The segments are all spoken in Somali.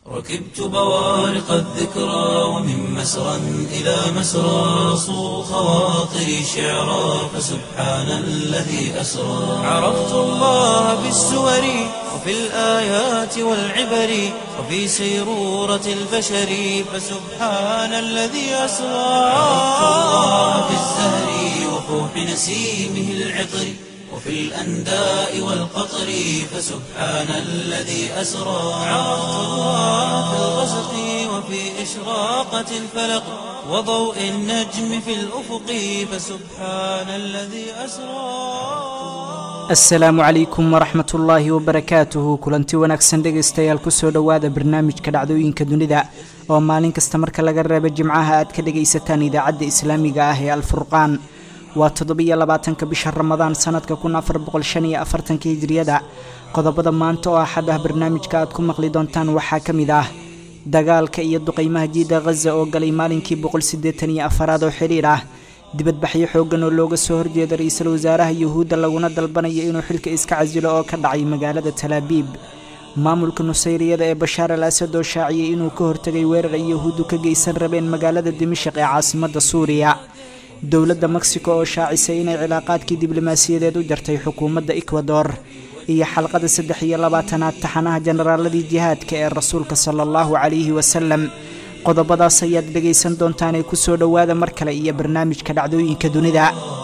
ركبت بوارق الذكرى ومن مسرى إلى مسرى صو خواطري شعرا فسبحان الذي أسرى عرفت الله بالسور وفي الآيات والعبر وفي سيرورة البشر فسبحان الذي أسرى عرفت الله بالزهر وفوح نسيمه العطر وفي الأنداء والقطر فسبحان الذي أسرى عرفت الله في الغسق وفي إشراقة الفلق وضوء النجم في الأفق فسبحان الذي أسرى. السلام عليكم ورحمة الله وبركاته. كلنتي wanaagsan dhageystayaal ku soo dhawaada barnaamijka dhacdooyinka dunida oo maalin kasta marka laga reebo jimcaha aad ka dhageysataan idaacadda islaamiga ah ee Al-Furqaan. waa 27 bisha Ramadaan sanadka 1445 hijriyada. qodobada maanta oo axad ah barnaamijka aad ku maqli doontaan waxaa kamid ah dagaalka iyo duqeymaha jiida Gaza oo galay maalinkii 184 oo xiriir ah. dibadbaxyo xoogan oo looga soo horjeeday ra'iisul wasaaraha Yahuudda laguna dalbanayo inuu xilka iska casilo oo ka dhacay magaalada Tel Aviv. maamulka Nusayriyada ee Bashar al-Assad oo shaaciyay inuu ka hortagay weerar ay Yahuuddu ka geysan rabeen magaalada Dimashq ee caasimadda Suuriya. dowladda Mexico oo shaacisay inay cilaaqaadkii diblomaasiyadeed u jartay xukuumadda Ecuador iyo xalqada 23aad taxanaha generaaladii jihaadka ee rasuulka sallallahu alayhi wasallam. qodobadaas ayaad dhageysan doontaan ee ku soo dhawaada mar kale iyo barnaamijka dhacdooyinka dunida.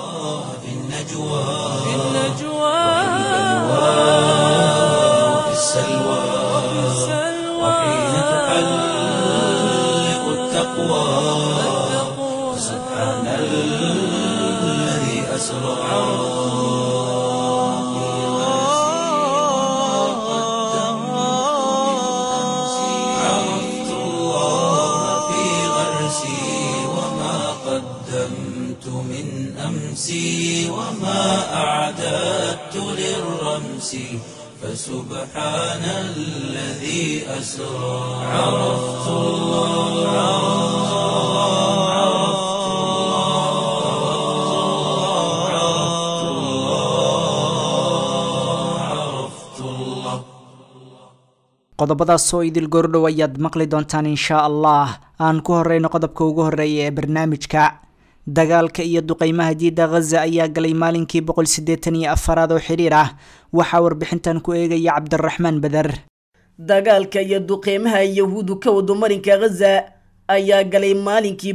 وما أعددت للرمس فسبحان الذي أسرى عرفت الله. qodobadaas oo idil goordhow ayaad maqli doontaan insha Allah. aan ku horeyno qodobka ugu horeeya ee barnaamijka. dagaalka iyo duqeymaha jiida Gaza ayaa galay maalinkii 184 oo xiriir ah. waxaa warbixintan ku eegaya Cabdiraxmaan Badar. dagaalka iyo duqeymaha Yahuuddu ka wado marinka Gaza ayaa galay maalinkii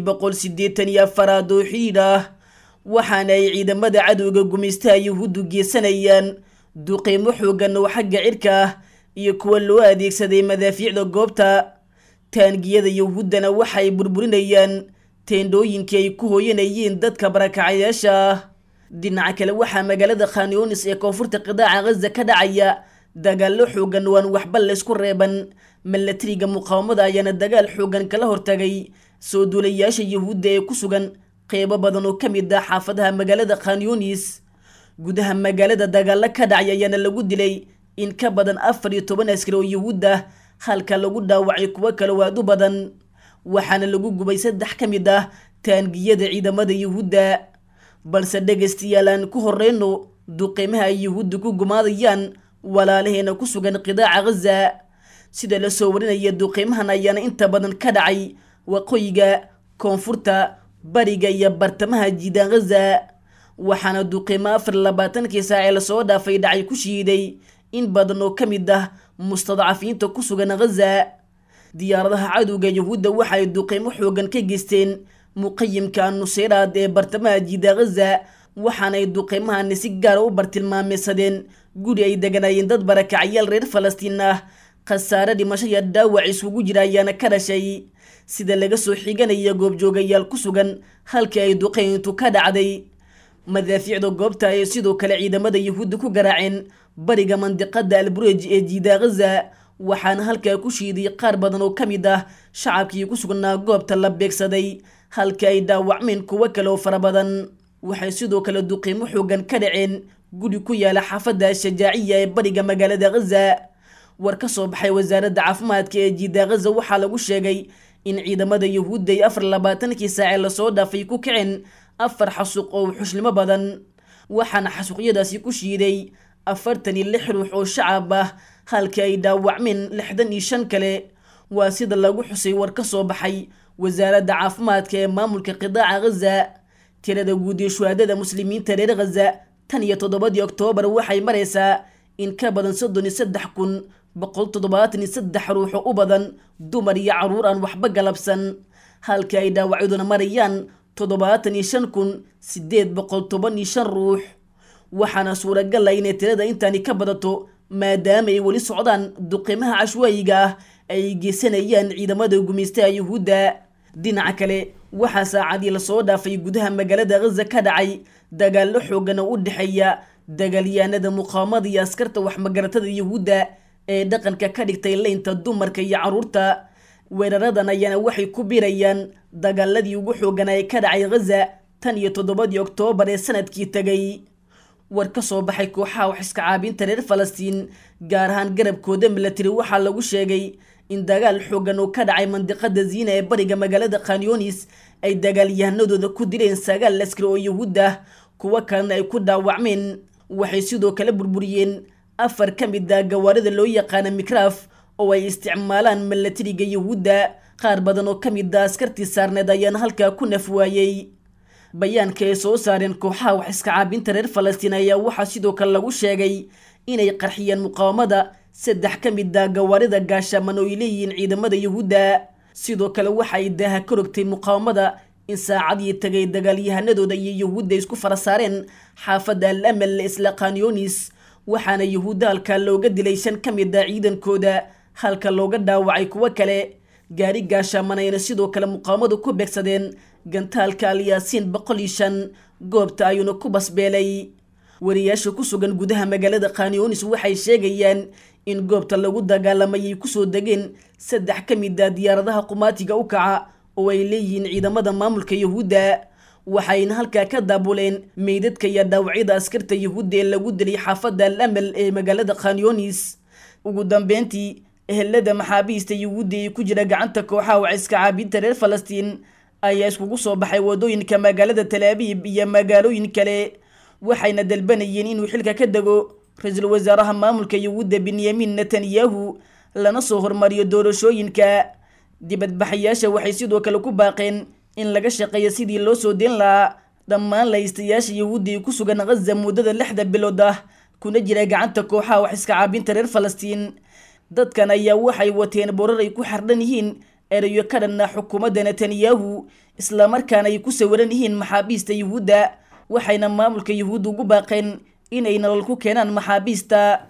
184 oo xiriir ah, waxaana ay ciidamada cadowga gumeystaha Yahuuddu geysanayaan duqeymo xoogan oo xagga cirka ah iyo kuwa loo adeegsaday madaafiicda goobta. taangiyada Yahuuddana waxay burburinayaan teendooyinkii ay ku hooyanayeen dadka barakacayaasha ah. dhinaca kale waxaa magaalada Khan Younis ee koonfurta qidaaca Gaza ka dhacaya dagaallo xoogan oo aan waxba la isku reeban. milatariga muqaawamada ayaana dagaal xoogan kala hortagay soo duulayaasha Yahuudda ee ku sugan qeybo badan oo kamid ah xaafadaha magaalada Khan Younis. gudaha magaalada dagaallo ka dhacay ayaana lagu dilay in ka badan 14 askari oo Yahuud ah, halka lagu dhaawacay kuwo kale oo aad u badan. waxaana lagu gubay 3 kamid ah taangiyada ciidamada Yahuudda. balse dhageystayaal aan ku horeyno duqeymaha ay Yahuuddu ku gumaadayaan walaalaheena ku sugan qidaaca Gaza. sida la soo warinaya duqeymahan ayaana inta badan ka dhacay waqooyiga, koonfurta, bariga iyo bartamaha jiida Gaza. waxaana duqeymo 24 saac ee la soo dhaafay dhacay ku shiiday in badan oo kamid ah mustadcafiinta ku sugan Gaza. diyaaradaha cadowga Yahuudda waxay duqeymo xoogan ka geysteen muqayyimka Nusayraad ee bartamaha jiida Gaza, waxaana ay duqeymahan si gaar ah u bartilmaameedsadeen guri ay deganayeen dad barakacayaal reer Falastiin ah. khasaare dhimasho iyo dhaawac isugu jira ayaana ka dhashay, sida laga soo xiganaya goobjoogayaal ku sugan halkii ay duqeyntu ka dhacday. madaafiicda goobta ay sidoo kale ciidamada Yahuudda ku garaaceen bariga mandiqada Al-Bureej ee jiida Gaza, waxaana halkaa ku shiiday qaar badan oo kamid ah shacabkii ku sugnaa goobta la beegsaday, halka ay dhaawacmeen kuwo kale oo fara badan. waxay sidoo kale duqeymo xoogan ka dhaceen guri ku yaala xaafadda Shajaaciya ee bariga magaalada Gaza. war ka soo baxay wasaaradda caafimaadka ee jiida Gaza waxaa lagu sheegay in ciidamada Yahuudda ay 24 saac la soo dhaafay ku kicin 4 xasuuq oo xuslimo badan. waxaana xasuuqyadaasi ku shiiday 46 ruux oo shacab ah halka ay dhaawacmeen 65 kale. waa sida lagu xusay war ka soo baxay wasaaradda caafimaadka ee maamulka qidaaca ghaza. tirada guud ee shuhaadada muslimiinta reer ghaza tan iyo 7 Oktoobar waxay maraysaa in ka badan 33,173 ruux u badan dumar iyo caruur aan waxba galabsan, halka ay dhaawacyaduna marayaan 75,815 ruux. waxaana suuragal ah inay tirada intaani ka badato maadaama ay weli socdaan duqeymaha cashwaayiga ah ay geysanayaan ciidamada gumeystaha yuhuudda. dhinaca kale waxaa saacadii lasoo dhaafay gudaha magaalada ghaza ka dhacay dagaallo xoogan oo u dhexeeya dagaalyahanada muqaawamada iyo askarta waxmagaratada yuhuudda ee dhaqanka ka dhigtay leynta dumarka iyo caruurta. weeraradan ayaana waxay ku biirayaan dagaaladii ugu xooganaa ee ka dhacay ghaza tan iyo 7 Oktoobar ee sanadkii tagay. war ka soo baxay kooxaha wax iska caabinta reer Falastiin gaar ahaan garabkooda milatari waxaa lagu sheegay in dagaal xoogan oo ka dhacay mandiqada Ziina ee bariga magaalada Khan Younis ay dagaalyahanadooda ku dileen 9 askari oo Yuhuud ah, kuwa kalena ay ku dhaawacmeen. waxay sidoo kale burburiyeen 4 ka mid ah gawaarida loo yaqaan mikraaf oo ay isticmaalaan milatariga Yuhuudda. qaar badan oo ka mid ah askartii saarneed ayaan halkaa ku naf waayay. bayaanka ay soo saareen kooxaha wax iska caabinta reer Falastiin ayaa waxaa sidoo kale lagu sheegay inay qarxiyeen muqaawamada 3 ka mid ah gawaarida gaashaman oo ay leeyihiin ciidamada Yuhuudda. sidoo kale waxay daaha ka rogtay muqaawamada in saacadii tagay dagaalyahanadooda iyo Yuhuudda isku farasaareen xaafadda Al-Amal isla Khan Younis, waxaana Yuhuudda halkaa looga dilay 5 ka mid ah ciidankooda halka looga dhaawacay kuwa kale. gaari gaashaman ayna sidoo kale muqaawamadu ku beegsadeen gantaalka Al-Yaasiin 105 goobta ayuuna ku basbeelay. wariyaasha ku sugan gudaha magaalada Khan Younis waxay sheegayaan in goobta lagu dagaalamay ay kusoo degeen 3 ka mid ah diyaaradaha qumaatiga u kaca oo ay leeyihiin ciidamada maamulka Yuhuudda. waxayna halkaa ka daabuleen meydadka iyo dhaawacyada askarta Yuhuudda ee lagu dilay xaafadda Al-Amal ee magaalada Khan Younis. ugu dambeyntii ehelada maxaabiista Yuhuudda ee ku jira gacanta kooxaha wax iska caabinta reer Falastiin ayaa iskugu soo baxay wadooyinka magaalada Tel Aviv iyo magaalooyin kale, waxayna dalbanayeen inuu xilka ka dago ra'iisul wasaaraha maamulka Yuhuudda Benjamin Netanyahu lana soo hormariyo doorashooyinka. dibadbaxayaasha waxay sidoo kale ku baaqeen in laga shaqeeyo sidii loo soo deyn lahaa dhammaan laystayaasha Yuhuudda ee ku sugan Ghaza muddada 6 bilood ah kuna jira gacanta kooxaha wax iska caabinta reer Falastiin. dadkan ayaa waxay wateen boorar ay ku xardhan yihiin erayo ka dhan ah xukuumadda Netanyahu, isla markaana ay ku sawiran yihiin maxaabiista Yuhuudda. waxayna maamulka Yuhuudda ugu baaqeen inay nolol ku keenaan maxaabiista.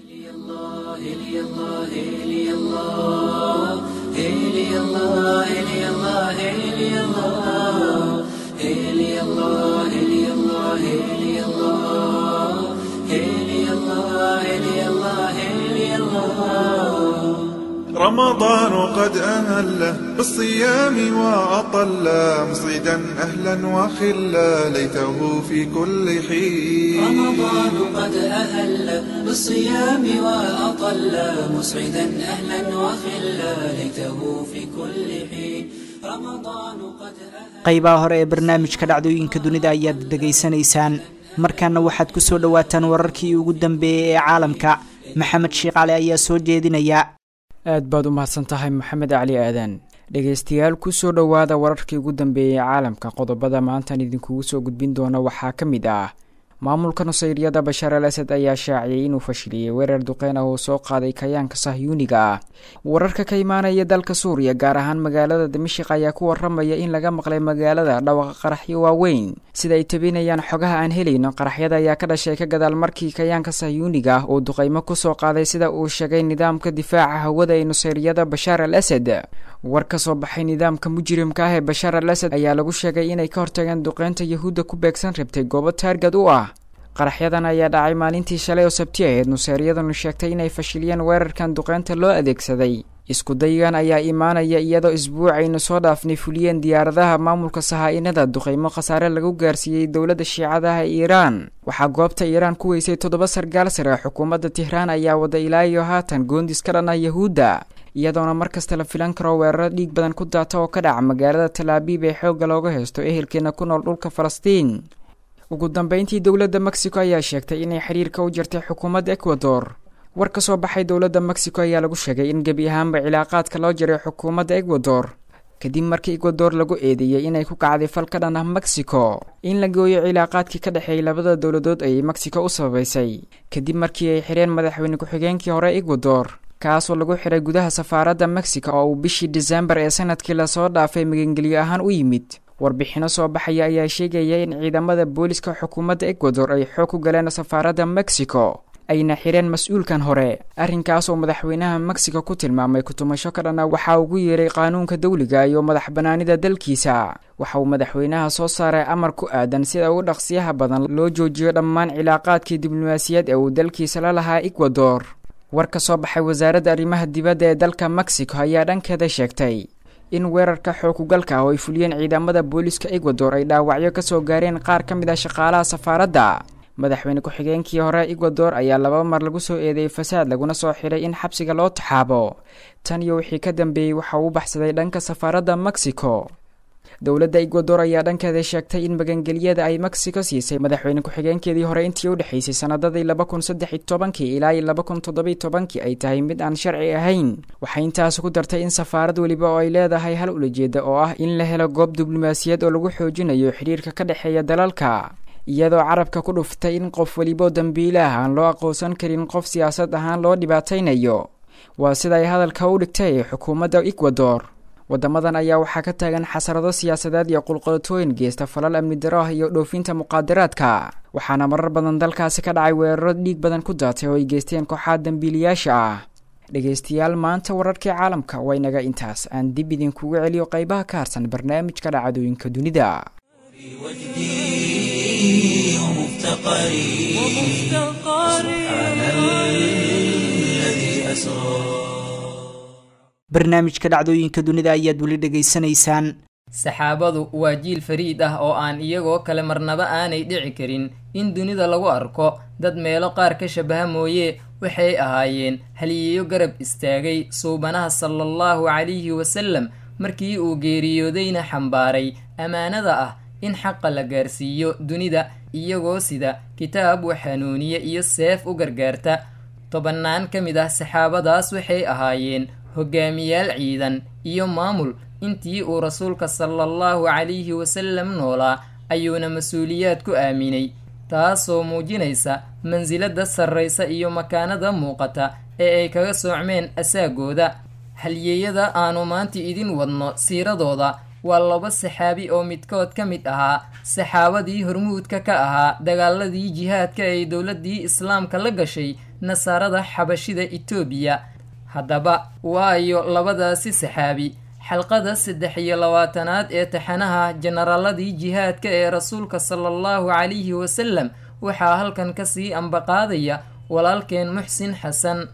رمضان قد أهل بالصيام وأطل مصيدا أهلا وخلا ليته في كل حين. رمضان قد أهل بالصيام وأطل مسعدا أهلا وخلا ليته في كل حين. رمضان قد أهل. qaybaha hore ee barnaamijka dhacdooyinka dunida ayaad dhageysanaysaan, markaana waxaad ku soo dhawaataan wararkii ugu dambeeyay ee caalamka. maxamed sheekh cali ayaa soo jeedinaya. aad baad u mahadsantahay maxamed cali aadan. dhegaystayaal kusoo dhowaada wararkii ugu dambeeyay caalamka. qodobada maantaan idinkugu soo gudbin doona waxaa ka mid ah maamulka nusayriyada Bashar al-Assad ayaa shaaciyay inuu fashiliyay weerar duqeyn ah oo soo qaaday kayaanka Sahyuuniga ah. wararka ka imaanaya dalka Suuriya gaar ahaan magaalada Dimashq ayaa ku waramaya in laga maqlay magaalada dhawaqa qaraxyo waaweyn sida ay tabinayaan xogaha aan helayno. qaraxyada ayaa ka dhashay ka gadaal markii kayaanka Sahyuuniga ah oo duqeymo ku soo qaaday sida uu sheegay nidaamka difaaca hawada ee nusayriyada Bashar al-Assad. war ka soo baxay nidaamka mujrimka ah ee Bashar al-Assad ayaa lagu sheegay inay ka hortageen duqeynta Yuhuudda ku beegsan rabtay goobo taargad u ah. qaraxyadan ayaa dhacay maalintii shalay oo Sabti ahayd. nusayriyaduna sheegtay inay fashiliyeen weerarkan duqeynta loo adeegsaday. isku daygan ayaa imaanaya iyadoo isbuucaynu soo dhaafnay fuliyeen diyaaradaha maamulka sahaa'inada duqeymo khasaare lagu gaarsiiyey dowladda shiicadaha Iiraan. waxaa goobta Iiraan ku weysay 7 sargaal sare. xukuumadda Tehran ayaa wada ilaa iyo haatan goondis ka dhan ah Yuhuudda, iyadoona markasta la filan karo weeraro dhiig badan ku daata oo ka dhaca magaalada Tel Aviv ee xoogga looga haysto ehelkeena ku nool dhulka Falastiin. ugu dambeyntii dowladda Mexico ayaa sheegtay inay xiriirka u jirtay xukuumadda Ecuador. war ka soo baxay dowladda mexico ayaa lagu sheegay in gebi ahaanba cilaaqaadka loo jaray xukuumadda ekwador kadib markii ekwador lagu eedeeyey inay ku kacday fal ka dhan ah mexico in la gooyo cilaaqaadkii ka dhexeeyay labada dowladood ayay mexico u sababaysay kadib markii ay xireen madaxweyne ku-xigeenkii hore ekwador kaasoo lagu xiray gudaha safaaradda mexico oo uu bishii disembar ee sanadkii lasoo dhaafay magangelyo ahaan u yimid warbixino soo baxaya ayaa sheegaya in ciidamada booliska xukuumadda ekwador ay xoog ku galeen safaaradda mexico ayna xireen mas-uulkan hore arrinkaas oo madaxweynaha mexico ku tilmaamay kutumasho ka dhana waxa ugu yeeray qaanuunka dawliga iyo madax banaanida dalkiisa waxa uu madaxweynaha soo saaray amar ku aadan sida ugu dhaqsiyaha badan loo joojiyo dhammaan cilaaqaadkii diblomaasiyaed ee uu dalkiisa la lahaa ekwador war ka soo baxay wasaaradda arrimaha dibadda ee dalka mexico ayaa dhankeeda sheegtay in weerarka xookugalka oo ay fuliyeen ciidamada booliska ekwador ay dhaawacyo ka soo gaareen qaar ka mid ah shaqaalaha safaaradda madaxweyne ku-xigeenkii hore ekwador ayaa 2 mar lagu soo eedeeyay fasaad laguna soo xiray in xabsiga loo taxaabo tan iyo wixii ka dambeeyey waxa uu baxsaday dhanka safaaradda mexico dowladda ekwador ayaa dhankeeda sheegtay in magangelyada ay mexico siisay madaxweyne ku-xigeenkeedii hore intii u dhexaysay sanadadii 2013 ilaa 2017 ay tahay mid aan sharci ahayn waxay intaas ku dartay in safaarad waliba oo ay leedahay hal ulajeeda oo ah in la helo goob diblomaasiyad oo lagu xoojinayo xiriirka ka dhexeeya dalalka iyadoo carabka ku dhuftay in qof waliba dambiilaha aan loo aqoonsan karin qof siyaasad ahaan loo dhibaataynayo waa sida ay hadalka u dhigtay xukuumadda ekwador wadamadan ayaa waxaa ka taagan xasarado siyaasadeed iyo qulqultooyin geesta falal amni darro ah iyo dhoofinta muqaadaraadka waxaana marar badan dalkaasi ka dhacay weeraro dhiig badan ku daatay oo ay geysteen kooxaha dambiilayaasha ah dhegaystayaal maanta wararkii caalamka waa inaga intaas aan dib idinkugu celiyo qaybaha ka harsan barnaamijka dhacdooyinka dunida barnaamijka dhacdooyinka dunida ayaad weli dhegaysanaysaan saxaabadu waa jiil fariid ah oo aan iyagoo kale marnaba aanay dhici karin in dunida lagu arko dad meelo qaar ka shabaha mooye waxay ahaayeen haliyeeyo garab istaagay suubanaha sallallahu calayhi wasallam markii uu geeriyoodayna xambaaray ammaanada ah in xaqa la gaarsiiyo dunida iyagoo sida kitaab waxanuuniye iyo seef u gargaarta tobannaan ka mid ah saxaabadaas waxay ahaayeen hogaamiyaal ciidan iyo maamul intii uu rasuulka sallallahu calayhi wasallam noolaa ayuuna mas-uuliyaad ku aaminay taasoo muujinaysa mansilada sarraysa iyo makaanada muuqata ee ay kaga soocmeen asaagooda halyeeyada aanu maanta idin wadno siiradooda waa 2 saxaabi oo midkood ka mid ahaa saxaabadii hormuudka ka ahaa dagaaladii jihaadka ay dowladii islaamka la gashay nasaarada xabashida Itoobiya haddaba waayo 2daasi saxaabi xalqada 23aad ee taxanaha generaaladii jihaadka ee rasuulka sallallahu calayhi wasallam waxaa halkan ka sii ambaqaadaya walaalkeen muxsin xasan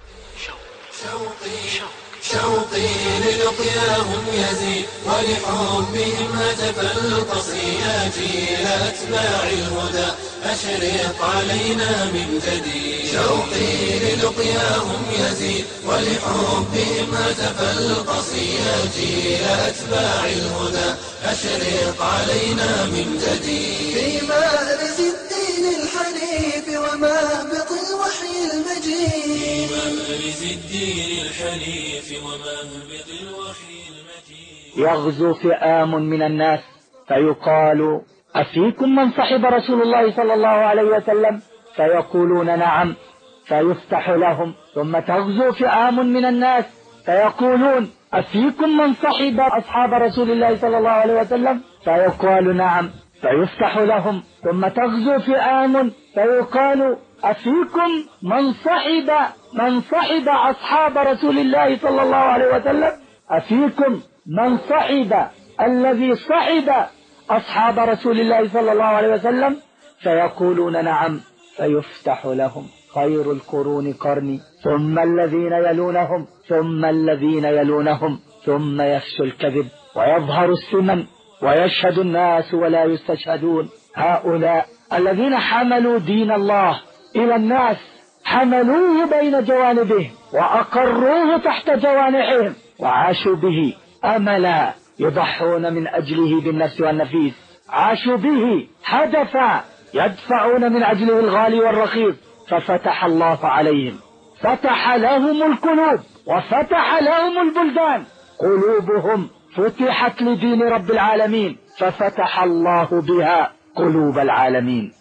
شوقي للقياهم يزيد ولحبهم هتف القصياتي إلى أتباع الهدى أشرق علينا من جديد شوقي للقياهم يزيد ولحبهم هتف القصياتي إلى أتباع الهدى أشرق علينا من جديد في مأرز الدين الحنيف ومهبط الوحي المجيد في مأرز الدين الحنيف ومهبط الوحي المجيد يغزو فئام من الناس فيقال أفيكم من صحب رسول الله صلى الله عليه وسلم فيقولون نعم فيفتح لهم ثم تغزو فئام من الناس فيقولون أفيكم من صحب أصحاب رسول الله صلى الله عليه وسلم فيقال نعم فيفتح لهم ثم تغزو فئام فيقال أفيكم من صحب أصحاب رسول الله صلى الله عليه وسلم أفيكم من صحب الذي صحب أصحاب رسول الله صلى الله عليه وسلم فيقولون نعم فيفتح لهم خير القرون قرني ثم الذين يلونهم ثم الذين يلونهم ثم يفشو الكذب ويظهر السمن ويشهد الناس ولا يستشهدون هؤلاء الذين حملوا دين الله إلى الناس حملوه بين جوانبه وأقروه تحت جوانحهم وعاشوا به أملا يضحون من أجله بالنفس والنفيس عاشوا به هدفا يدفعون من أجله الغالي والرخيص ففتح الله عليهم فتح لهم القلوب وفتح لهم البلدان. قلوبهم فتحت لدين رب العالمين ففتح الله بها قلوب العالمين.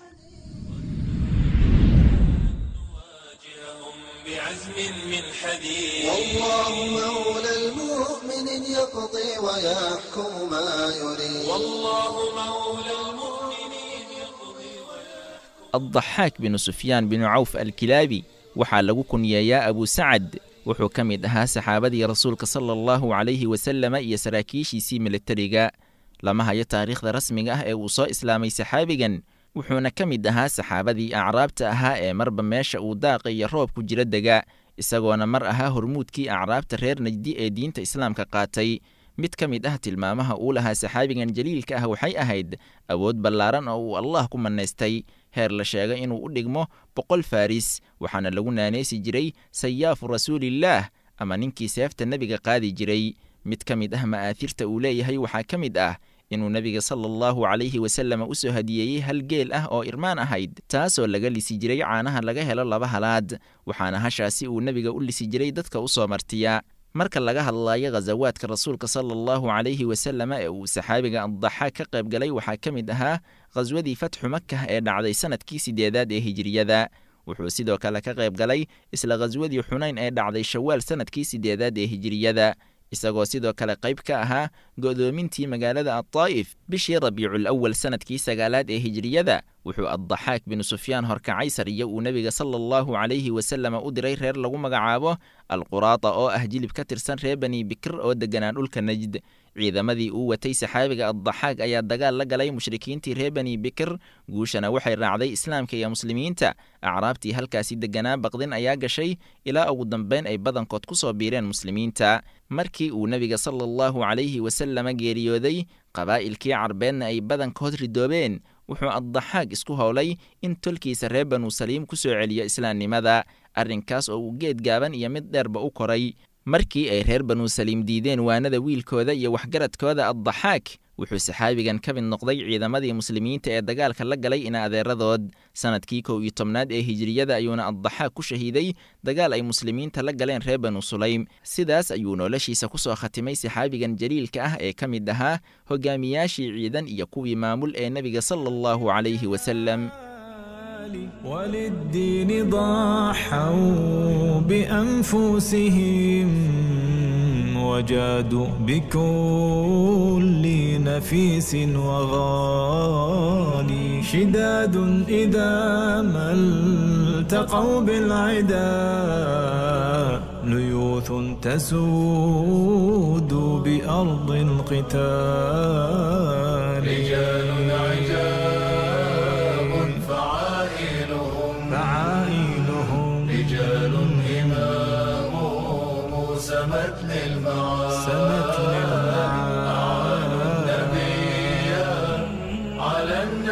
بعزم من حديد والله مولى المؤمن يقضي ويحكم ما يريد والله مولى المؤمنين يقضي ويحكم. الضحاك بن سفيان بن عوف الكلابي waxaa lagu kunyeeyaa abu sacad wuxuu ka mid ahaa saxaabadii rasuulka sala allahu calayhi wasalama iyo saraakiishiisii militariga lama hayo taariikhda rasmiga ah ee uu soo islaamay saxaabigan wuxuuna ka mid ahaa saxaabadii acraabta ahaa ee marba meesha uu daaqa iyo roob ku jira dega isagoona mar ahaa hormuudkii acraabta reer najdi ee diinta islaamka qaatay mid ka mid ah tilmaamaha uu lahaa saxaabigan jaliilka ah waxay ahayd awood ballaaran oo uu allah ku manaystay heer la sheegay inuu u dhigmo 100 faris waxaana lagu naaneysi jiray sayaafu rasuulillaah ama ninkii seefta nebiga qaadi jiray mid ka mid ah ma'aafirta uu leeyahay waxaa ka mid ah inuu nebiga sallallahu calayhi wasallam u soo hadiyeeyey hal geel ah oo irmaan ahayd taasoo laga lisi jiray caanaha laga helo 2 halaad waxaana hashaasi uu nebiga u lisi jiray dadka u soo martiya marka laga hadlayo ghazawaadka rasuulka sallallahu calayhi wasallam ee uu saxaabiga ad-Daxaak ka qayb galay waxaa ka mid ahaa ghazwadii fatxu Makkah ee dhacday sanadkii 8aad ee hijriyada wuxuu sidoo kale ka qayb galay isla ghazwadii Xunayn ee dhacday Shawaal sanadkii 8aad ee hijriyada isagoo sidoo kale qayb ka ahaa godoomintii magaalada At-Taa'if bishii Rabiicul Awwal sanadkii 9aad ee hijriyada wuxuu ad-Daxaak bin Sufyaan horkacay sariyo uu nabiga sallallahu calayhi wasallam u diray reer lagu magacaabo al-Quraata oo ah jilib ka tirsan reer Bani Bikr oo deganaan dhulka Najd ciidamadii uu watay saxaabiga ad-Daxaak ayaa dagaal la galay mushrikiintii reer Bani Bikr guushana waxay raacday islaamka iyo muslimiinta acraabtii halkaasi deganaa baqdin ayaa gashay ilaa ugu dambeyn ay badankood ku soo biireen muslimiinta markii uu nabiga sallallahu calayhi wasallam geeriyooday qabaa'ilkii carbeedna ay badankood ridoobeen wuxuu ad-Daxaak isku howlay in tolkiisa reer Banu Saliim ku soo celiyo islaamnimada arrinkaas oo uu geed gaaban iyo mid dheerba u koray markii ay reer Banu Saliim diideen waanada wiilkooda iyo waxgaradkooda ad-Daxaak wuxuu saxaabigan ka mid noqday ciidamadii muslimiinta ee dagaalka la galay ina adeeradood sanadkii 11aad ee hijriyada ayuuna ad-Daxaak ku shahiiday dagaal ay muslimiinta la galeen reer Banu Sulaym sidaas ayuu noloshiisa ku soo khatimay saxaabigan jaliilka ah ee ka mid ahaa hogaamiyaashii ciidan iyo kuwii maamul ee nabiga sallallahu calayhi wasallam وللدين ضحوا بأنفسهم وجادوا بكل نفيس وغالي شداد إذا ما التقوا بالعدا ليوث تسود بأرض القتال رجال عجاب فعائلهم رجال همامهم سمت على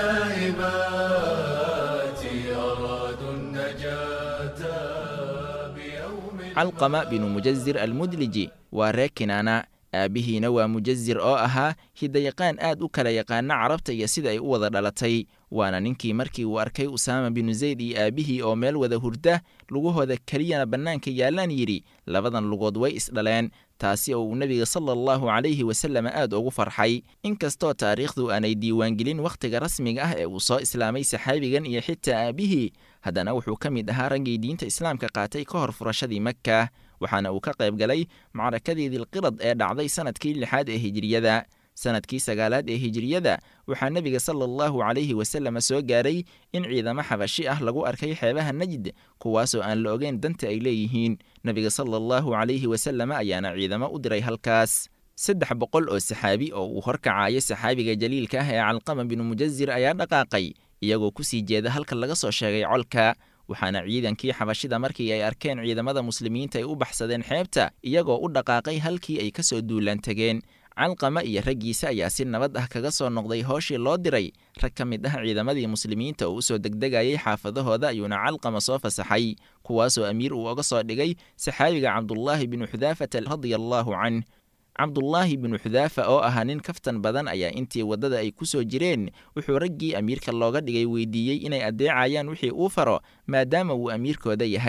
النائبات أرادوا النجاة بيوم علقمة بن مجزر المدلجي وراكنانا aabihiina waa mujazir oo ahaa hidayaqaan aad u kala yaqaana carabta iyo sida ay u wada dhalatay waana ninkii markii uu arkay Usaama bin Zayd iyo aabihii oo meel wada hurda lugahooda kaliyana bannaanka yaalaan yiri labadan lugood way isdhaleen taasi oo uu nabiga sallallahu calayhi wasallam aad ugu farxay inkastoo taariikhdu aanay diiwaan gelin waqtiga rasmiga ah ee uu soo islaamay saxaabigan iyo xitaa aabihii haddana wuxuu ka mid ahaa raggii diinta islaamka qaatay ka hor furashadii Makka waxaana uu ka qayb galay macrakadii Dilqirad ee dhacday sanadkii 6aad ee hijriyada sanadkii 9aad ee hijriyada waxaa nabiga sallallahu calayhi wasallam soo gaaray in ciidamo xabashi ah lagu arkay xeebaha Najd kuwaasoo aan la ogeyn danta ay leeyihiin nabiga sallallahu calayhi wasallam ayaana ciidamo u diray halkaas 300 oo saxaabi oo uu horkacay saxaabiga jaliilka ah ee Calqama bin Mujazir ayaa dhaqaaqay iyagoo ku sii jeeda halka laga soo sheegay colka waxaana ciidankii xabashida markii ay arkeen ciidamada muslimiinta ay u baxsadeen xeebta iyagoo u dhaqaaqay halkii ay ka soo duulaan tageen Calqama iyo raggiisa ayaa si nabad ah kaga soo noqday hooshii loo diray rag ka mid ah ciidamadii muslimiinta oo u soo degdegayay xaafadahooda ayuuna Calqama soo fasaxay kuwaasoo amiir uu uga soo dhigay saxaabiga Cabdullaahi bin Xudaafa radiyallahu canhu Cabdullaahi bin Xudaafa oo ahaa nin kaftan badan ayaa intii wadada ay ku soo jireen wuxuu raggii amiirka looga dhigay weydiiyey inay adeecayaan wixii uu faro maadaama uu amiirkooda yahay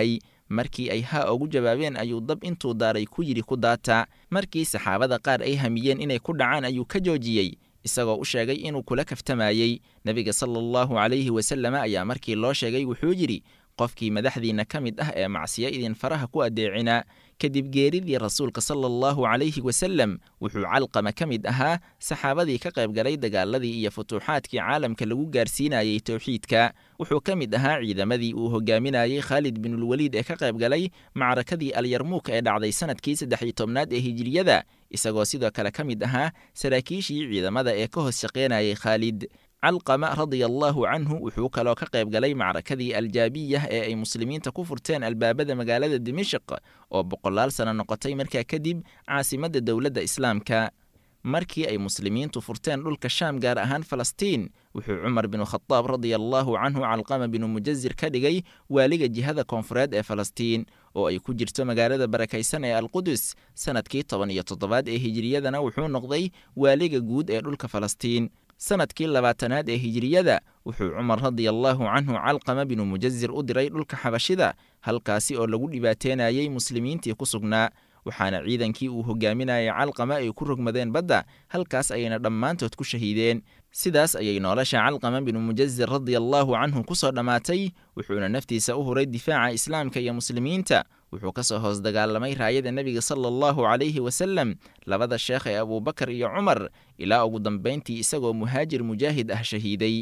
markii ay haa ugu jawaabeen ayuu dab intuu daaray ku yidhi ku daata markii saxaabada qaar ay hamiyeen inay ku dhacaan ayuu ka joojiyey isagoo u sheegay inuu kula kaftamayey nebiga sala allahu calayhi wasalama ayaa markii loo sheegay wuxuu yidhi qofkii madaxdiinna ka mid ah ee macsiyo idin faraha ku addeecina kadib geeridii rasuulka sala allahu calayhi wasallam wuxuu calqama ka mid ahaa saxaabadii ka qayb galay dagaaladii iyo futuuxaadkii caalamka lagu gaarsiinayey towxiidka wuxuu ka mid ahaa ciidamadii uu hogaaminayey khaalid binulwaliid ee ka qayb galay macrakadii alyarmuuk ee dhacday sanadkii 13 ee hijiriyada isagoo sidoo kale ka mid ahaa saraakiishii ciidamada ee ka hoos shaqaynayay khaalid calqama radiallahu canhu wuxuu kaloo ka qayb galay macrakadii aljaabiyah ee ay muslimiinta ku furteen albaabada magaalada dimashq oo 100 sano noqotay markaa kadib caasimadda dowladda islaamka markii ay muslimiintu furteen dhulka shaam gaar ahaan falastiin wuxuu cumar binu khadaab radiallahu canhu calqama binu mujasir ka dhigay waaliga jihada koonfureed ee falastiin oo ay ku jirto magaalada barakaysan ee alqudus sanadkii 17 ee hijiriyadana wuxuu noqday waaliga guud ee dhulka falastiin sanadkii 20 ee hijiriyada wuxuu cumar radiallahu canhu calqama binu mujasir u diray dhulka xabashida halkaasi oo lagu dhibaateynayey muslimiintii ku sugnaa waxaana ciidankii uu hogaaminayay calqama ay ku rogmadeen badda halkaas ayayna dhammaantood ku shahiideen sidaas ayay nolosha calqama binu mujasir radiallahu canhu ku soo dhammaatay wuxuuna naftiisa u huray difaaca islaamka iyo muslimiinta wuxuu ka soo hoos dagaalamay raayada nebiga sala allahu calayhi wasallam labada sheekh ee abuubakar iyo cumar ilaa ugu dambayntii isagoo muhaajir mujaahid ah shahiiday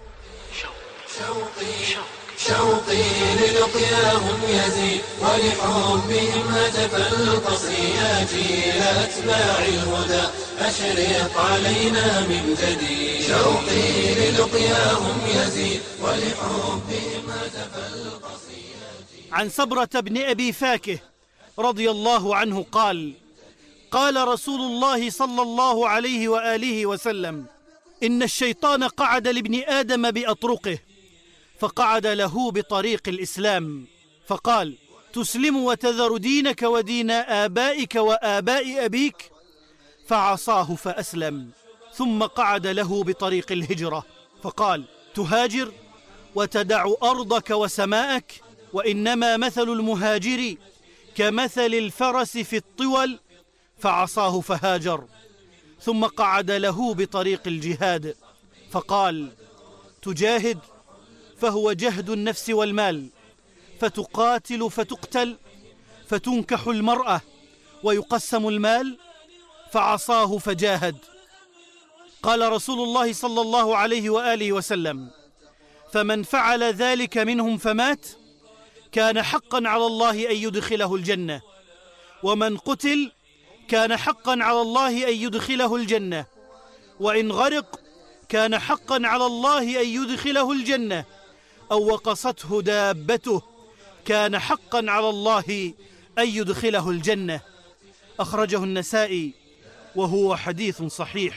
شوقي للقياهم يزيد ولحبهم هتف القصي يا جيل أتباع الهدى أشرق علينا من جديد شوقي للقياهم يزيد ولحبهم هتف القصي عن سبرة بن أبي فاكه رضي الله عنه قال قال رسول الله صلى الله عليه وآله وسلم إن الشيطان قعد لابن آدم بأطرقه فقعد له بطريق الإسلام فقال تسلم وتذر دينك ودين آبائك وآباء أبيك فعصاه فأسلم ثم قعد له بطريق الهجرة فقال تهاجر وتدع أرضك وسماءك وإنما مثل المهاجر كمثل الفرس في الطول فعصاه فهاجر ثم قعد له بطريق الجهاد فقال تجاهد فهو جهد النفس والمال فتقاتل فتقتل فتنكح المرأة ويقسم المال فعصاه فجاهد قال رسول الله صلى الله عليه وآله وسلم فمن فعل ذلك منهم فمات كان حقا على الله أن يدخله الجنة ومن قتل كان حقا على الله أن يدخله الجنة وإن غرق كان حقا على الله أن يدخله الجنة أو وقصته دابته كان حقا على الله أن يدخله الجنة أخرجه النسائي وهو حديث صحيح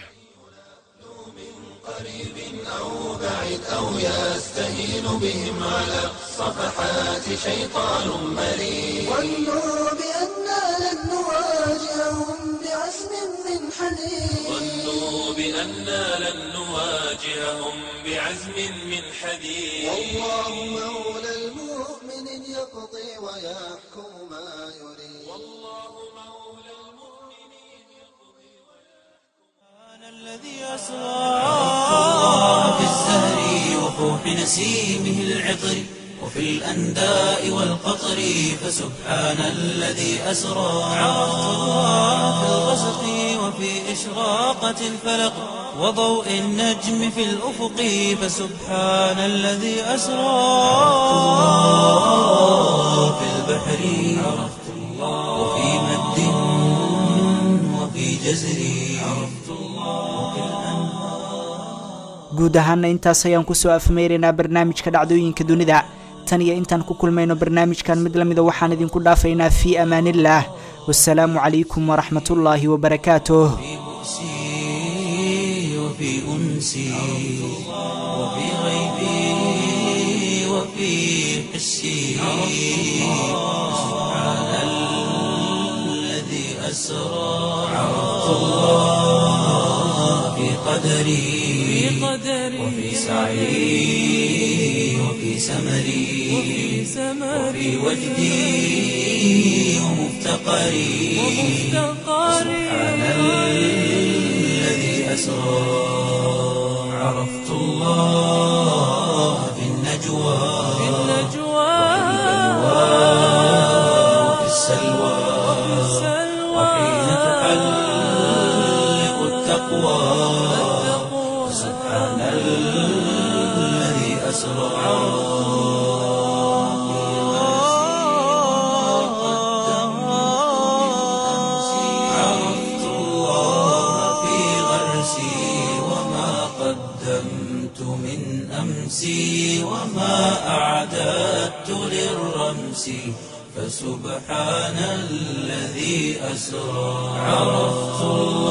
قريب أو بعيد أو يستهين بهم على الصفحات شيطان مريد ظنوا بأننا لن نواجههم بعزم من حديد ظنوا بأننا لن نواجههم بعزم من حديد والله مولى المؤمن يقضي ويحكم ما يريد والله مولى المؤمن يقضي ويحكم الذي أسرى في الزهر وفوح نسيمه العطر وفي الأنداء والقطر فسبحان الذي أسرى في الغسق وفي إشراقة الفلق وضوء النجم في الأفق فسبحان الذي أسرى في البحر وفي مد وفي جزر guud ahaana intaas ayaan ku soo afmeyraynaa barnaamijka dhacdooyinka dunida tan iyo intaan ku kulmayno barnaamijkan mid lamida waxaan idinku dhaafaynaa fii amaanillaah wassalaamu calaykum waraxmatullaahi wabarakaatuh وفي أنسي وفي غيبي وفي حسي سبحان الذي أسرى عرفت الله في قدري وفي سعي وفي سمري وفي وجدي ومفتقري سبحان الذي أسرى عرفت الله في النجوى وفي السلوى وحين تحلق التقوى سبحان الذي أسرى عرفت الله في غرسي وما قدمت من أمسي وما أعددت للرمس فسبحان الذي أسرى عرفت الله